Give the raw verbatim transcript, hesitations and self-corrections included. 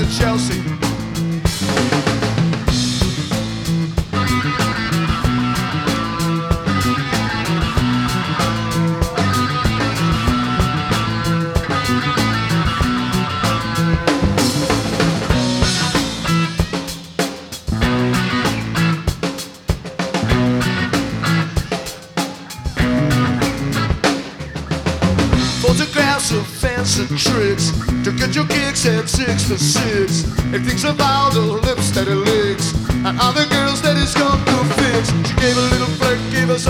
to Chelsea. Photographs of fancy tricks to get your kicks at six for six. He thinks about the lips that he licks and other girls that he's come to fix. She gave a little flirt, gave us